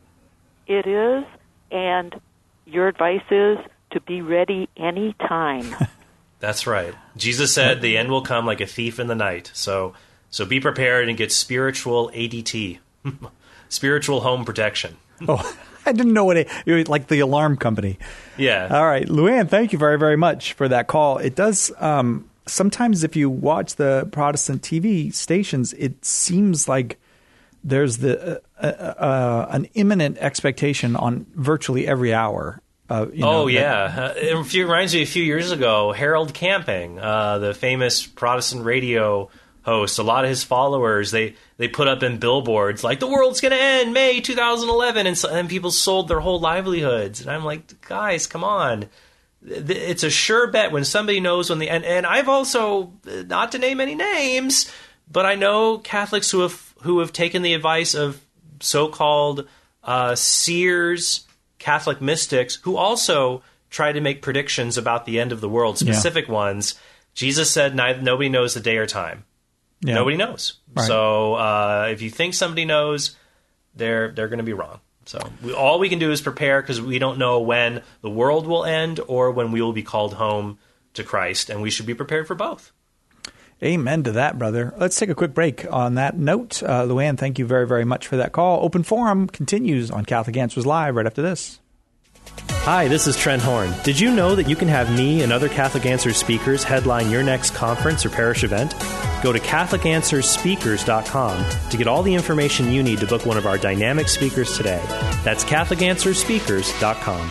It is, and your advice is to be ready any time. That's right. Jesus said the end will come like a thief in the night. So so be prepared and get spiritual A D T, spiritual home protection. Oh, I didn't know what it, it was like the alarm company. Yeah. All right, Luann, thank you very, very much for that call. It does, um, sometimes if you watch the Protestant T V stations, it seems like there's the uh, uh, an imminent expectation on virtually every hour. Uh, you know, oh, yeah. That, uh, it reminds me a few years ago, Harold Camping, uh, the famous Protestant radio host, a lot of his followers, they, they put up in billboards like, the world's going to end May two thousand eleven, and, so, and people sold their whole livelihoods. And I'm like, guys, come on. It's a sure bet when somebody knows when the end. And I've also, not to name any names, but I know Catholics who have who have taken the advice of so-called uh, seers, Catholic mystics, who also try to make predictions about the end of the world, specific yeah. ones. Jesus said nobody knows the day or time. Yeah. Nobody knows. Right. So uh, if you think somebody knows, they're they're going to be wrong. So we, all we can do is prepare, because we don't know when the world will end or when we will be called home to Christ, and we should be prepared for both. Amen to that, brother. Let's take a quick break on that note. Uh, Luann, thank you very, very much for that call. Open Forum continues on Catholic Answers Live right after this. Hi, this is Trent Horn. Did you know that you can have me and other Catholic Answers speakers headline your next conference or parish event? Go to Catholic Answers Speakers dot com to get all the information you need to book one of our dynamic speakers today. That's Catholic Answers Speakers dot com.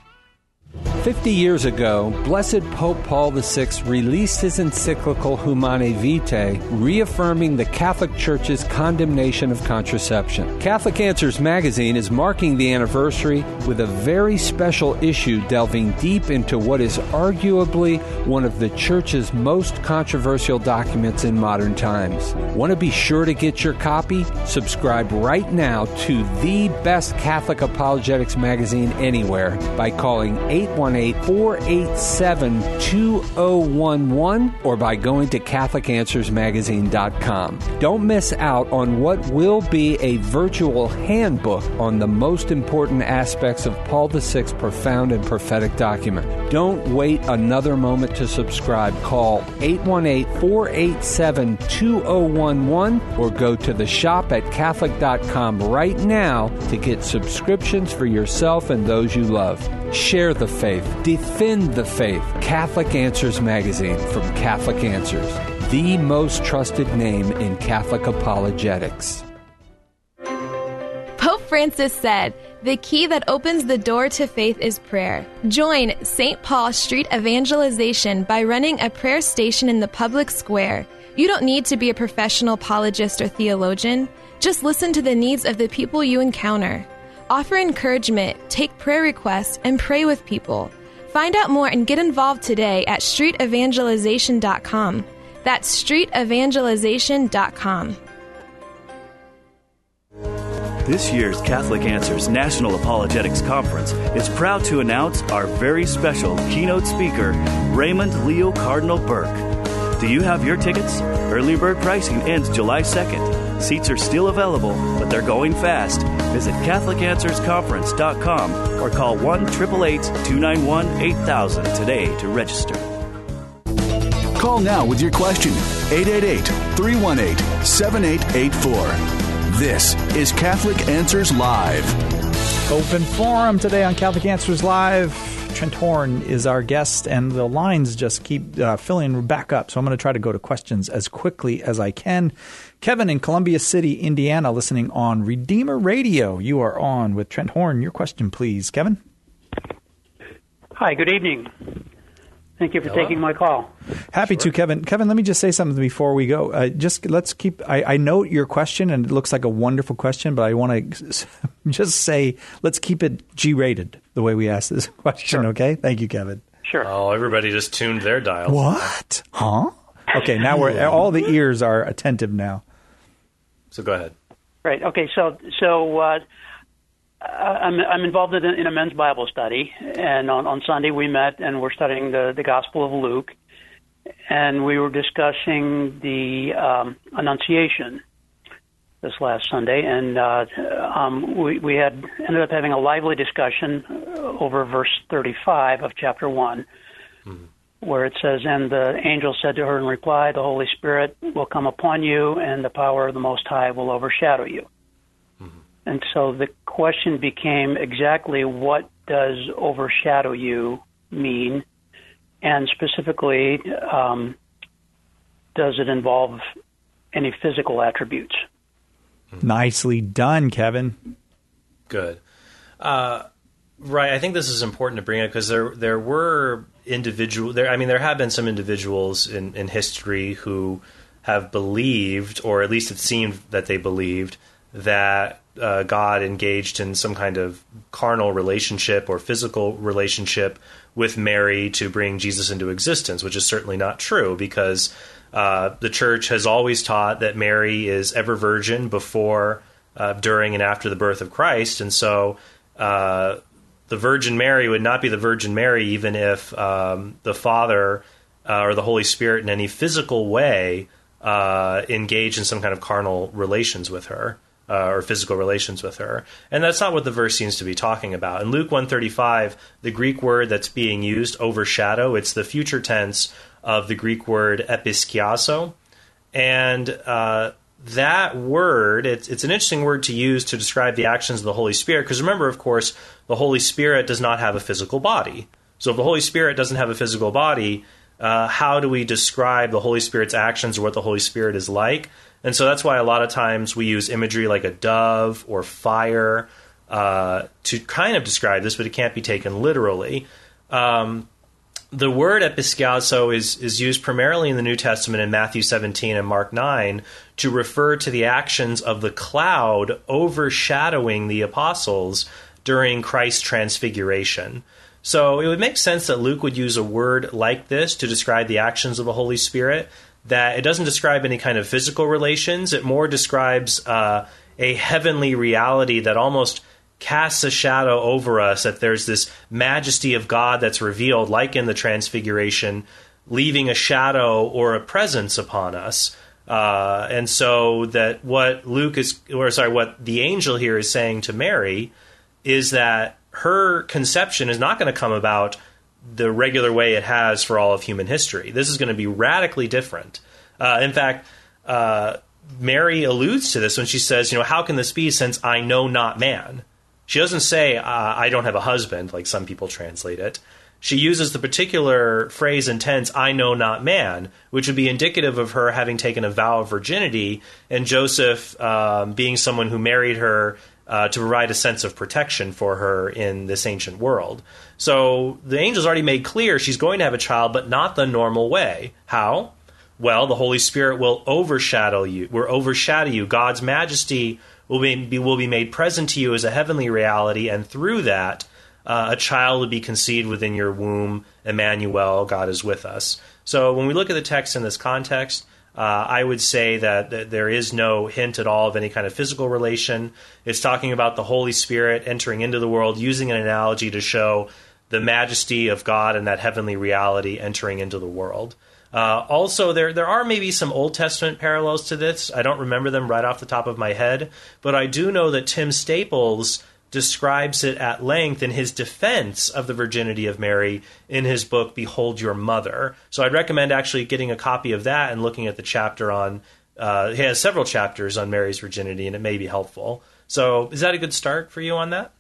Fifty years ago, Blessed Pope Paul the Sixth released his encyclical Humanae Vitae, reaffirming the Catholic Church's condemnation of contraception. Catholic Answers magazine is marking the anniversary with a very special issue delving deep into what is arguably one of the Church's most controversial documents in modern times. Want to be sure to get your copy? Subscribe right now to the best Catholic apologetics magazine anywhere by calling eight one eight, four eight seven, two zero one one or by going to Catholic Answers Magazine dot com. Don't miss out on what will be a virtual handbook on the most important aspects of Paul the Sixth's profound and prophetic document. Don't wait another moment to subscribe. Call eight one eight, four eight seven, two zero one one or go to the shop at Catholic dot com right now to get subscriptions for yourself and those you love. Share the faith. Defend the faith. Catholic Answers Magazine from Catholic Answers, the most trusted name in Catholic apologetics. Pope Francis said, "The key that opens the door to faith is prayer." Join Saint Paul Street Evangelization by running a prayer station in the public square. You don't need to be a professional apologist or theologian. Just listen to the needs of the people you encounter. Offer encouragement, take prayer requests, and pray with people. Find out more and get involved today at street evangelization dot com. That's street evangelization dot com. This year's Catholic Answers National Apologetics Conference is proud to announce our very special keynote speaker, Raymond Leo Cardinal Burke. Do you have your tickets? Early bird pricing ends July second. Seats are still available, but they're going fast. Visit Catholic Answers Conference dot com or call one eight eight eight, two nine one, eight thousand today to register. Call now with your question. eight eight eight, three one eight, seven eight eight four. This is Catholic Answers Live. Open forum today on Catholic Answers Live. Trent Horn is our guest, and the lines just keep uh, filling back up. So I'm going to try to go to questions as quickly as I can. Kevin in Columbia City, Indiana, listening on Redeemer Radio. You are on with Trent Horn. Your question, please, Kevin. Hi, good evening. Thank you for Hello. taking my call. Happy sure. to, Kevin. Kevin, let me just say something before we go. Uh, just let's keep. I, I note your question, and it looks like a wonderful question, but I want to just say let's keep it G-rated the way we ask this question. Sure. Okay, thank you, Kevin. Sure. Oh, everybody just tuned their dials. What? Huh? Okay, now we're all the ears are attentive now. So go ahead. Right. Okay. So so. Uh, I'm, I'm involved in a, in a men's Bible study, and on, on Sunday we met and we're studying the, the Gospel of Luke, and we were discussing the um, Annunciation this last Sunday, and uh, um, we, we had ended up having a lively discussion over verse thirty-five of chapter one, mm-hmm. where it says, "And the angel said to her in reply, the Holy Spirit will come upon you, and the power of the Most High will overshadow you." And so the question became exactly what does overshadow you mean? And specifically, um, does it involve any physical attributes? Nicely done, Kevin. Good. Uh, right. I think this is important to bring up because there there were individual there. I mean, there have been some individuals in, in history who have believed, or at least it seemed that they believed, that Uh, God engaged in some kind of carnal relationship or physical relationship with Mary to bring Jesus into existence, which is certainly not true because uh, the Church has always taught that Mary is ever virgin before, uh, during, and after the birth of Christ. And so uh, the Virgin Mary would not be the Virgin Mary even if um, the Father uh, or the Holy Spirit in any physical way uh, engaged in some kind of carnal relations with her. Uh, or physical relations with her. And that's not what the verse seems to be talking about. In Luke one thirty-five, the Greek word that's being used, overshadow, it's the future tense of the Greek word episkiazo. And uh, that word, it's, it's an interesting word to use to describe the actions of the Holy Spirit, because remember, of course, the Holy Spirit does not have a physical body. So if the Holy Spirit doesn't have a physical body, uh, how do we describe the Holy Spirit's actions or what the Holy Spirit is like? And so that's why a lot of times we use imagery like a dove or fire uh, to kind of describe this, but it can't be taken literally. Um, the word episkiazo is, is used primarily in the New Testament in Matthew seventeen and Mark nine to refer to the actions of the cloud overshadowing the apostles during Christ's transfiguration. So it would make sense that Luke would use a word like this to describe the actions of the Holy Spirit, that it doesn't describe any kind of physical relations. It more describes uh, a heavenly reality that almost casts a shadow over us, that there's this majesty of God that's revealed, like in the Transfiguration, leaving a shadow or a presence upon us. Uh, and so that what Luke is, or sorry, what the angel here is saying to Mary is that her conception is not going to come about the regular way it has for all of human history. This is going to be radically different. Uh, in fact, uh, Mary alludes to this when she says, you know, how can this be since I know not man? She doesn't say, uh, I don't have a husband, like some people translate it. She uses the particular phrase and tense, I know not man, which would be indicative of her having taken a vow of virginity and Joseph um, being someone who married her Uh, to provide a sense of protection for her in this ancient world. So the angel's already made clear she's going to have a child, but not the normal way. How? Well, the Holy Spirit will overshadow you. Will overshadow you. God's majesty will be, will be made present to you as a heavenly reality, and through that, uh, a child will be conceived within your womb. Emmanuel, God is with us. So when we look at the text in this context, Uh, I would say that, that there is no hint at all of any kind of physical relation. It's talking about the Holy Spirit entering into the world, using an analogy to show the majesty of God and that heavenly reality entering into the world. Uh, also, there there are maybe some Old Testament parallels to this. I don't remember them right off the top of my head, but I do know that Tim Staples describes it at length in his defense of the virginity of Mary in his book, Behold Your Mother. So I'd recommend actually getting a copy of that and looking at the chapter on, uh, he has several chapters on Mary's virginity, and it may be helpful. So is that a good start for you on that?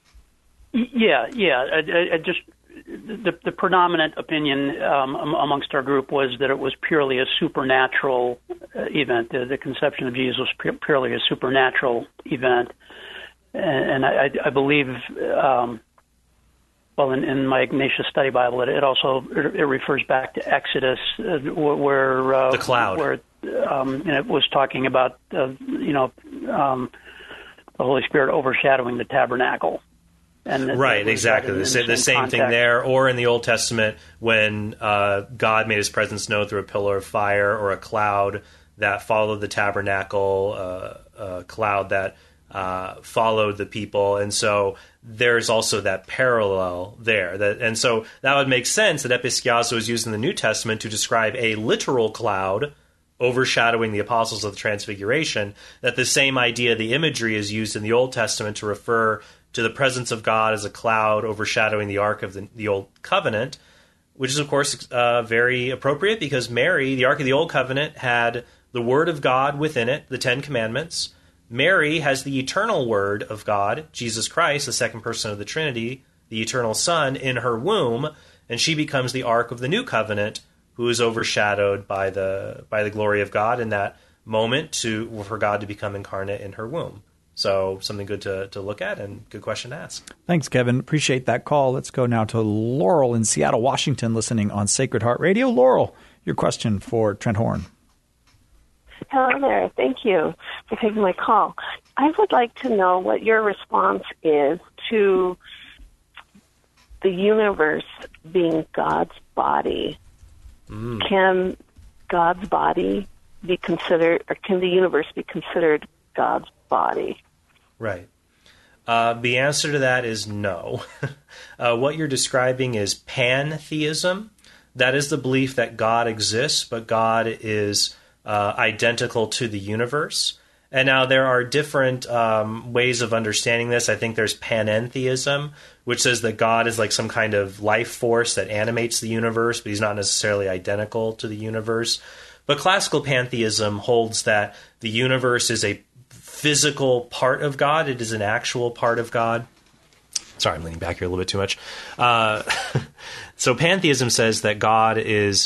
Yeah, yeah. I, I, I just the, the predominant opinion um, amongst our group was that it was purely a supernatural uh, event. The, the conception of Jesus was pu- purely a supernatural event. And I, I believe, um, well, in, in my Ignatius Study Bible, it, it also it refers back to Exodus, uh, where uh, the cloud, where um, and it was talking about, uh, you know, um, the Holy Spirit overshadowing the tabernacle. And that, right, that exactly. In, the, in same, the same context. thing there, or in the Old Testament when uh, God made His presence known through a pillar of fire or a cloud that followed the tabernacle, uh, a cloud that Uh, followed the people, and so there's also that parallel there. That and so that would make sense that episkiazo is used in the New Testament to describe a literal cloud overshadowing the apostles of the Transfiguration. That the same idea, the imagery, is used in the Old Testament to refer to the presence of God as a cloud overshadowing the Ark of the, the Old Covenant, which is of course uh, very appropriate because Mary, the Ark of the Old Covenant, had the Word of God within it, the Ten Commandments. Mary has the eternal Word of God, Jesus Christ, the second person of the Trinity, the eternal Son, in her womb, and she becomes the Ark of the New Covenant, who is overshadowed by the by the glory of God in that moment to for God to become incarnate in her womb. So something good to, to look at and good question to ask. Thanks, Kevin. Appreciate that call. Let's go now to Laurel in Seattle, Washington, listening on Sacred Heart Radio. Laurel, your question for Trent Horn. Hello there. Thank you for taking my call. I would like to know what your response is to the universe being God's body. Mm. Can God's body be considered, or can the universe be considered God's body? Right. Uh, the answer to that is no. uh, what you're describing is pantheism. That is the belief that God exists, but God is Uh, identical to the universe. And now there are different um, ways of understanding this. I think there's panentheism, which says that God is like some kind of life force that animates the universe, but he's not necessarily identical to the universe. But classical pantheism holds that the universe is a physical part of God. It is an actual part of God. Sorry, I'm leaning back here a little bit too much. Uh, so pantheism says that God is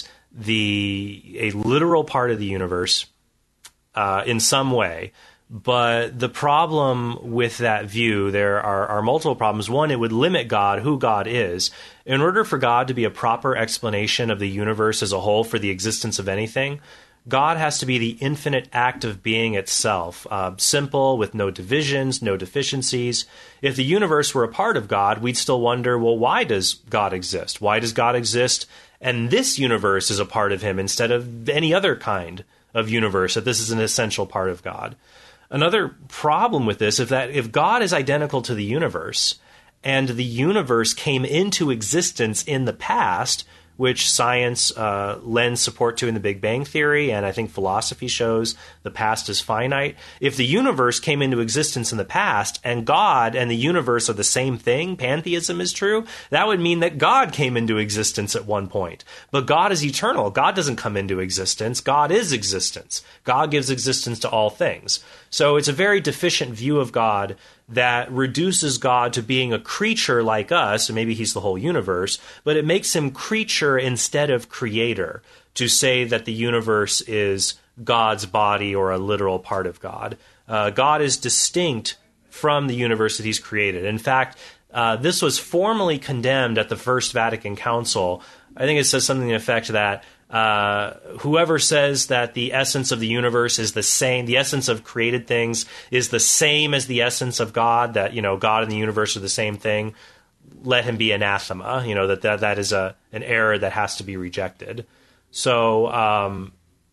the a literal part of the universe uh, in some way. But the problem with that view, there are, are multiple problems. One, it would limit God, who God is. In order for God to be a proper explanation of the universe as a whole, for the existence of anything, God has to be the infinite act of being itself, uh, simple, with no divisions, no deficiencies. If the universe were a part of God, we'd still wonder, well, why does God exist? Why does God exist? And this universe is a part of him instead of any other kind of universe, that this is an essential part of God. Another problem with this is that if God is identical to the universe, and the universe came into existence in the past, which science uh, lends support to in the Big Bang Theory, and I think philosophy shows the past is finite. If the universe came into existence in the past, and God and the universe are the same thing, pantheism is true, that would mean that God came into existence at one point. But God is eternal. God doesn't come into existence. God is existence. God gives existence to all things. So it's a very deficient view of God that reduces God to being a creature like us, and maybe he's the whole universe, but it makes him creature instead of creator, to say that the universe is God's body or a literal part of God. Uh, God is distinct from the universe that he's created. In fact, uh, this was formally condemned at the First Vatican Council. I think it says something to the effect that Uh, whoever says that the essence of the universe is the same, the essence of created things is the same as the essence of God, that, you know, God and the universe are the same thing, let him be anathema, you know, that that, that is a an error that has to be rejected. So, um,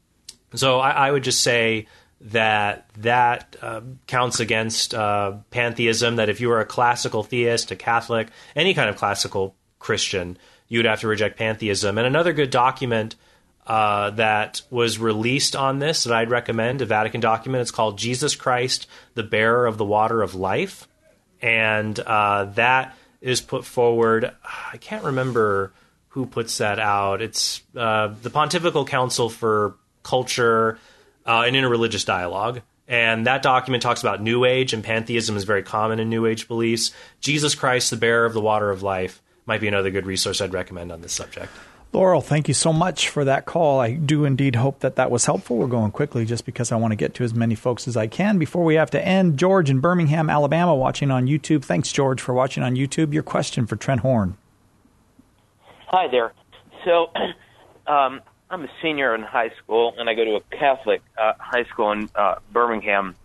so I, I would just say that that uh, counts against uh, pantheism, that if you are a classical theist, a Catholic, any kind of classical Christian. You would have to reject pantheism. And another good document uh, that was released on this that I'd recommend, a Vatican document, it's called Jesus Christ, the Bearer of the Water of Life. And uh, that is put forward, I can't remember who puts that out. It's uh, the Pontifical Council for Culture uh, and Interreligious Dialogue. And that document talks about New Age, and pantheism is very common in New Age beliefs. Jesus Christ, the Bearer of the Water of Life, might be another good resource I'd recommend on this subject. Laurel, thank you so much for that call. I do indeed hope that that was helpful. We're going quickly just because I want to get to as many folks as I can before we have to end. George in Birmingham, Alabama, watching on YouTube. Thanks, George, for watching on YouTube. Your question for Trent Horn. Hi there. So um, I'm a senior in high school, and I go to a Catholic uh, high school in uh, Birmingham.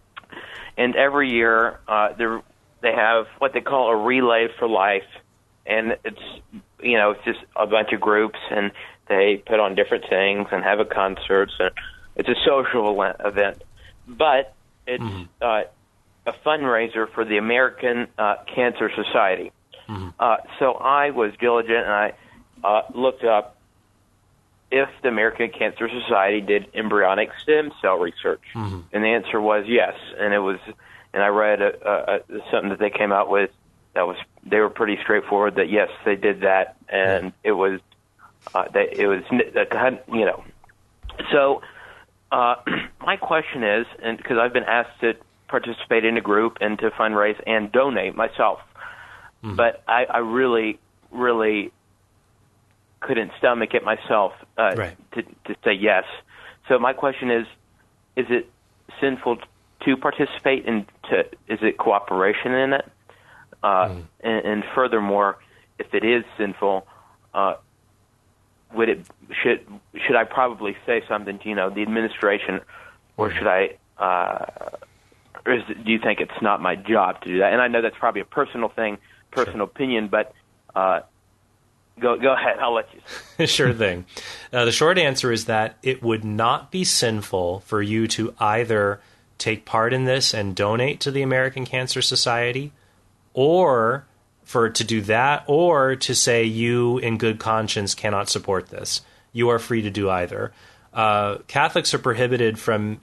And every year uh, they have what they call a Relay for Life. And it's, you know, it's just a bunch of groups, and they put on different things and have a concert. And it's a social event. But it's mm-hmm. uh, a fundraiser for the American uh, Cancer Society. Mm-hmm. Uh, so I was diligent, and I uh, looked up if the American Cancer Society did embryonic stem cell research. Mm-hmm. And the answer was yes. And it was, and I read a, a, a, something that they came out with that was, they were pretty straightforward that yes, they did that, and it was, uh, that it was, you know. So uh, my question is, and because I've been asked to participate in a group and to fundraise and donate myself, mm-hmm. but I, I really, really couldn't stomach it myself uh, right. to, to say yes. So my question is, is it sinful to participate in? To, is it cooperation in it? Uh, mm. and, and furthermore, if it is sinful, uh, would it should should I probably say something to, you know, the administration, or mm. should I? Uh, or is it, do you think it's not my job to do that? And I know that's probably a personal thing, personal sure. opinion, but uh, go go ahead. I'll let you. Sure thing. Uh, the short answer is that it would not be sinful for you to either take part in this and donate to the American Cancer Society, or for to do that, or to say you in good conscience cannot support this. You are free to do either. Uh, Catholics are prohibited from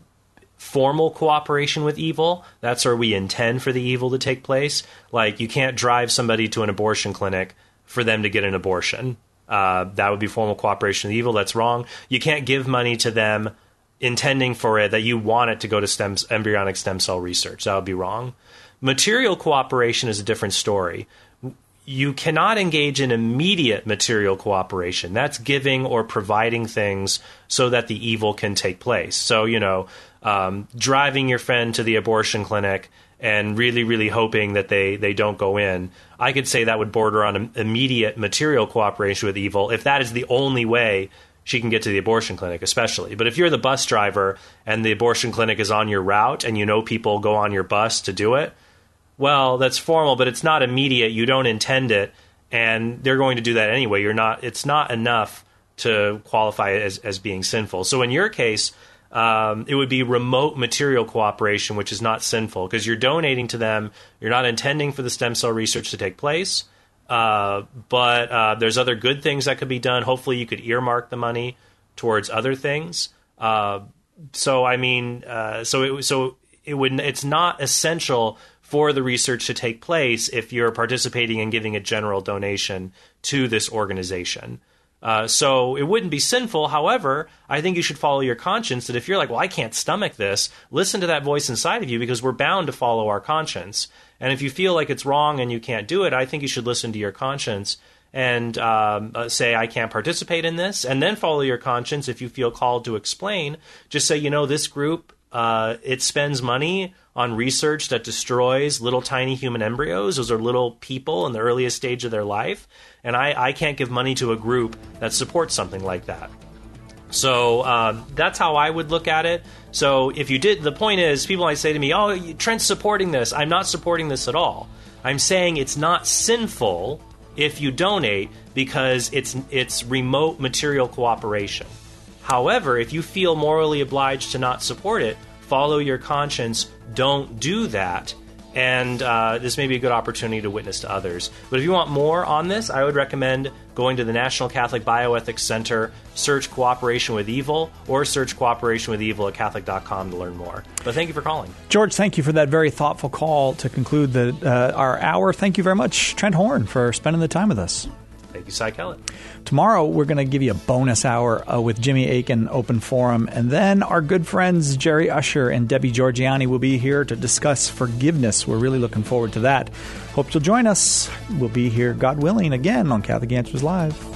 formal cooperation with evil. That's where we intend for the evil to take place. Like, you can't drive somebody to an abortion clinic for them to get an abortion. Uh, that would be formal cooperation with evil. That's wrong. You can't give money to them intending for it that you want it to go to stem, embryonic stem cell research. That would be wrong. Material cooperation is a different story. You cannot engage in immediate material cooperation. That's giving or providing things so that the evil can take place. So, you know, um, driving your friend to the abortion clinic and really, really hoping that they, they don't go in. I could say that would border on immediate material cooperation with evil if that is the only way she can get to the abortion clinic, especially. But if you're the bus driver and the abortion clinic is on your route and you know people go on your bus to do it, well, that's formal, but it's not immediate. You don't intend it, and they're going to do that anyway. You're not. It's not enough to qualify it as, as being sinful. So in your case, um, it would be remote material cooperation, which is not sinful because you're donating to them. You're not intending for the stem cell research to take place, uh, but uh, there's other good things that could be done. Hopefully, you could earmark the money towards other things. Uh, so I mean, uh, so it so it would. It's not essential for the research to take place if you're participating and giving a general donation to this organization. Uh, so it wouldn't be sinful. However, I think you should follow your conscience, that if you're like, well, I can't stomach this, listen to that voice inside of you, because we're bound to follow our conscience. And if you feel like it's wrong and you can't do it, I think you should listen to your conscience and um, uh, say, I can't participate in this, and then follow your conscience. If you feel called to explain, just say, you know, this group, uh, it spends money on research that destroys little tiny human embryos. Those are little people in the earliest stage of their life. And I, I can't give money to a group that supports something like that. So uh, that's how I would look at it. So if you did, the point is, people might say to me, oh, Trent's supporting this. I'm not supporting this at all. I'm saying it's not sinful if you donate because it's it's remote material cooperation. However, if you feel morally obliged to not support it, follow your conscience, don't do that, and uh, this may be a good opportunity to witness to others. But if you want more on this, I would recommend going to the National Catholic Bioethics Center, search Cooperation with Evil, or search Cooperation with Evil at Catholic dot com to learn more. But thank you for calling. George, thank you for that very thoughtful call to conclude the, uh, our hour. Thank you very much, Trent Horn, for spending the time with us. Thank you, Cy Kellett. Tomorrow, we're going to give you a bonus hour uh, with Jimmy Akin, Open Forum. And then our good friends Jerry Usher and Debbie Georgiani will be here to discuss forgiveness. We're really looking forward to that. Hope you'll join us. We'll be here, God willing, again on Catholic Answers Live.